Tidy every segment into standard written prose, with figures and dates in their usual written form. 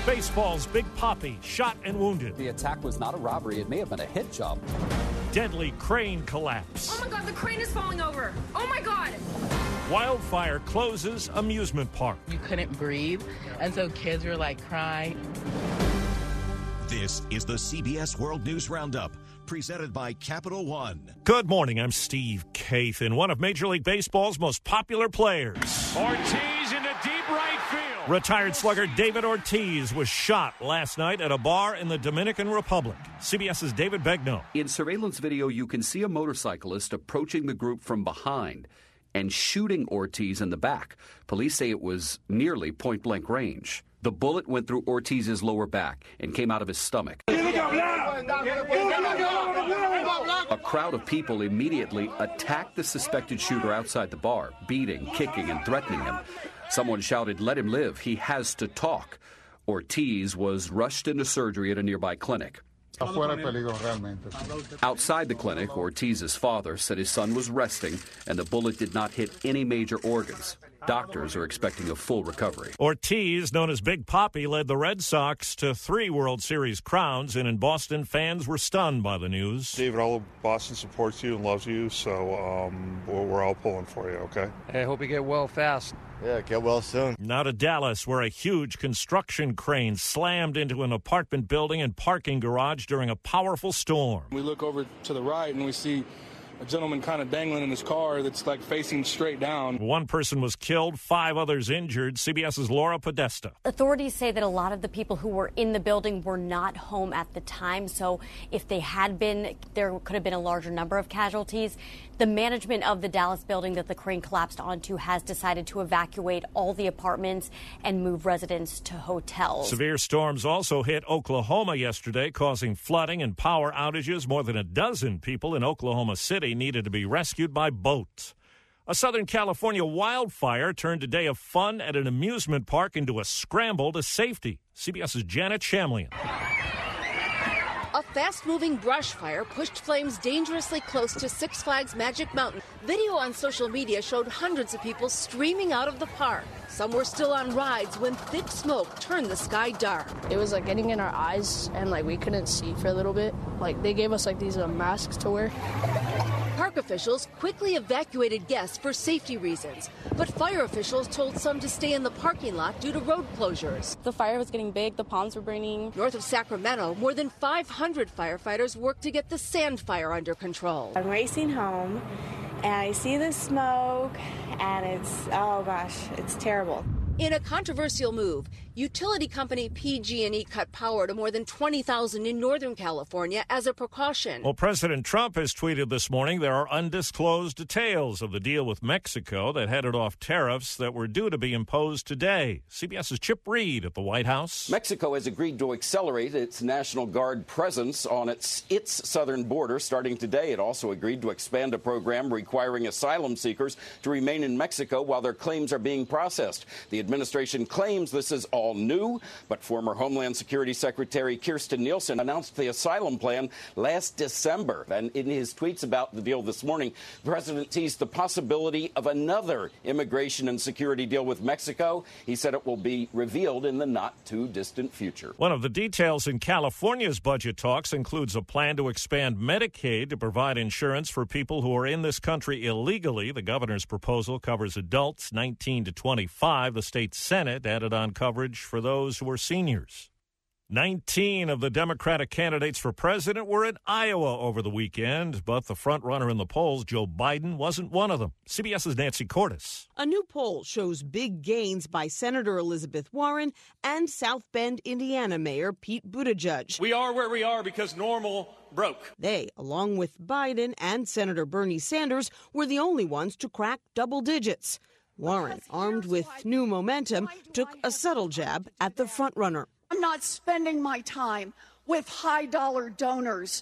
Baseball's Big Papi shot and wounded. The attack was not a robbery. It may have been a hit job. Deadly crane collapse. Oh my God, the crane is falling over. Oh my God. Wildfire closes amusement park. You couldn't breathe, and so kids were like crying. This is the CBS World News Roundup, presented by Capital One. Good morning, I'm Steve Kathan, one of Major League Baseball's most popular players. Ortiz into deep right field. Retired slugger David Ortiz was shot last night at a bar in the Dominican Republic. CBS's David Begnaud. In surveillance video, you can see a motorcyclist approaching the group from behind and shooting Ortiz in the back. Police say it was nearly point-blank range. The bullet went through Ortiz's lower back and came out of his stomach. A crowd of people immediately attacked the suspected shooter outside the bar, beating, kicking, and threatening him. Someone shouted, "Let him live. He has to talk." Ortiz was rushed into surgery at a nearby clinic. Outside the clinic, Ortiz's father said his son was resting and the bullet did not hit any major organs. Doctors are expecting a full recovery. Ortiz, known as Big Papi, led the Red Sox to 3 World Series crowns, and in Boston, fans were stunned by the news. David, all of Boston supports you and loves you, so we're all pulling for you, okay? Hey, I hope you get well fast. Yeah, get well soon. Now to Dallas, where a huge construction crane slammed into an apartment building and parking garage during a powerful storm. We look over to the right and we see a gentleman kind of dangling in his car that's like facing straight down. 1 person was killed, 5 others injured. CBS's Laura Podesta. Authorities say that a lot of the people who were in the building were not home at the time, so if they had been, there could have been a larger number of casualties. The management of the Dallas building that the crane collapsed onto has decided to evacuate all the apartments and move residents to hotels. Severe storms also hit Oklahoma yesterday, causing flooding and power outages. More than a dozen people in Oklahoma City needed to be rescued by boat. A Southern California wildfire turned a day of fun at an amusement park into a scramble to safety. CBS's Janet Shamlian. A fast-moving brush fire pushed flames dangerously close to Six Flags Magic Mountain. Video on social media showed hundreds of people streaming out of the park. Some were still on rides when thick smoke turned the sky dark. It was like getting in our eyes and like we couldn't see for a little bit. Like they gave us like these masks to wear. Park officials quickly evacuated guests for safety reasons, but fire officials told some to stay in the parking lot due to road closures. The fire was getting big, the palms were burning. North of Sacramento, more than 500 firefighters worked to get the sand fire under control. I'm racing home and I see the smoke and it's, oh gosh, it's terrible. In a controversial move, utility company PG&E cut power to more than 20,000 in Northern California as a precaution. Well, President Trump has tweeted this morning there are undisclosed details of the deal with Mexico that headed off tariffs that were due to be imposed today. CBS's Chip Reed at the White House. Mexico has agreed to accelerate its National Guard presence on its southern border starting today. It also agreed to expand a program requiring asylum seekers to remain in Mexico while their claims are being processed. The administration claims this is all new, but former Homeland Security Secretary Kirstjen Nielsen announced the asylum plan last December. And in his tweets about the deal this morning, the president teased the possibility of another immigration and security deal with Mexico. He said it will be revealed in the not-too-distant future. One of the details in California's budget talks includes a plan to expand Medicaid to provide insurance for people who are in this country illegally. The governor's proposal covers adults 19 to 25. The state Senate added on coverage for those who are seniors. 19 of the Democratic candidates for president were in Iowa over the weekend, but the front-runner in the polls, Joe Biden, wasn't one of them. CBS's Nancy Cordes. A new poll shows big gains by Senator Elizabeth Warren and South Bend, Indiana Mayor Pete Buttigieg. We are where we are because normal broke. They, along with Biden and Senator Bernie Sanders, were the only ones to crack double digits. Warren, armed with new momentum, took a subtle jab at the frontrunner. I'm not spending my time with high-dollar donors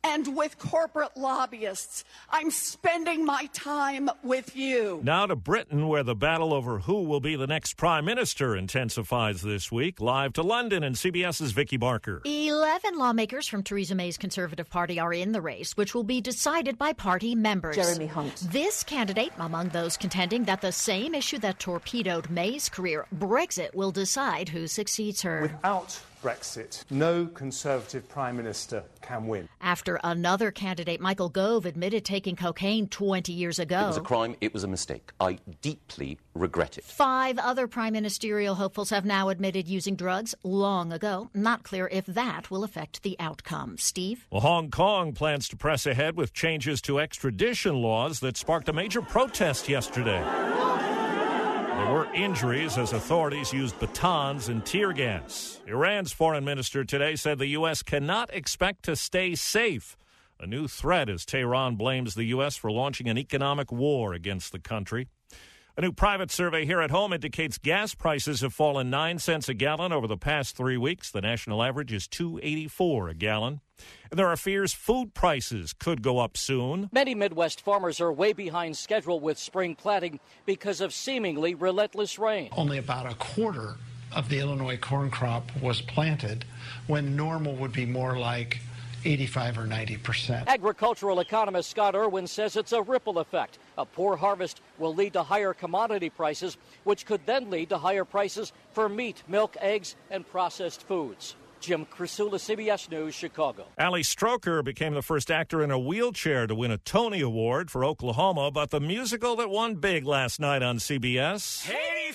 and with corporate lobbyists. I'm spending my time with you. Now to Britain, where the battle over who will be the next prime minister intensifies this week. Live to London, and CBS's Vicky Barker. 11 lawmakers from Theresa May's Conservative Party are in the race, which will be decided by party members. Jeremy Hunt. This candidate among those contending that the same issue that torpedoed May's career, Brexit, will decide who succeeds her. Without Brexit, no Conservative Prime Minister can win. After another candidate, Michael Gove, admitted taking cocaine 20 years ago. It was a crime. It was a mistake. I deeply regret it. 5 other prime ministerial hopefuls have now admitted using drugs long ago. Not clear if that will affect the outcome. Steve? Well, Hong Kong plans to press ahead with changes to extradition laws that sparked a major protest yesterday. There were injuries as authorities used batons and tear gas. Iran's foreign minister today said the U.S. cannot expect to stay safe. A new threat as Tehran blames the U.S. for launching an economic war against the country. A new private survey here at home indicates gas prices have fallen 9 cents a gallon over the past 3 weeks. The national average is $2.84 a gallon. And there are fears food prices could go up soon. Many Midwest farmers are way behind schedule with spring planting because of seemingly relentless rain. Only about a quarter of the Illinois corn crop was planted, when normal would be more like 85 or 90%. Agricultural economist Scott Irwin says it's a ripple effect. A poor harvest will lead to higher commodity prices, which could then lead to higher prices for meat, milk, eggs, and processed foods. Jim Krasula, CBS News, Chicago. Ali Stroker became the first actor in a wheelchair to win a Tony Award for Oklahoma, but the musical that won big last night on CBS...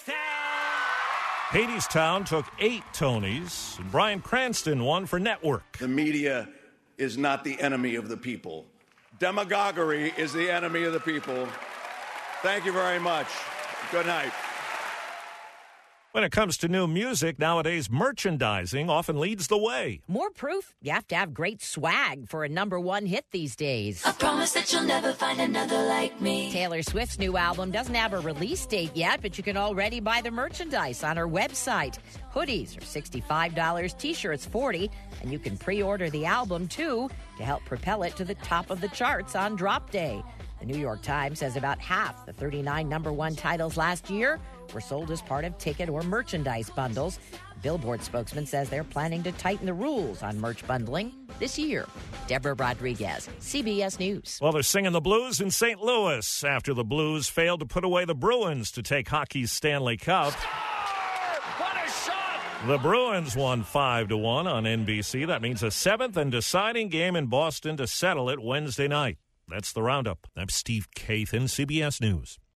Hadestown took 8 Tonys, and Bryan Cranston won for Network. The media is not the enemy of the people. Demagoguery is the enemy of the people. Thank you very much. Good night. When it comes to new music, nowadays merchandising often leads the way. More proof? You have to have great swag for a #1 hit these days. I promise that you'll never find another like me. Taylor Swift's new album doesn't have a release date yet, but you can already buy the merchandise on her website. Hoodies are $65, T-shirts $40, and you can pre-order the album, too, to help propel it to the top of the charts on drop day. The New York Times says about half the 39 #1 titles last year were sold as part of ticket or merchandise bundles. A Billboard spokesman says they're planning to tighten the rules on merch bundling this year. Deborah Rodriguez, CBS News. Well, they're singing the blues in St. Louis after the Blues failed to put away the Bruins to take hockey's Stanley Cup. What a shot! The Bruins won 5-1 on NBC. That means a 7th and deciding game in Boston to settle it Wednesday night. That's the Roundup. I'm Steve Kathan, CBS News.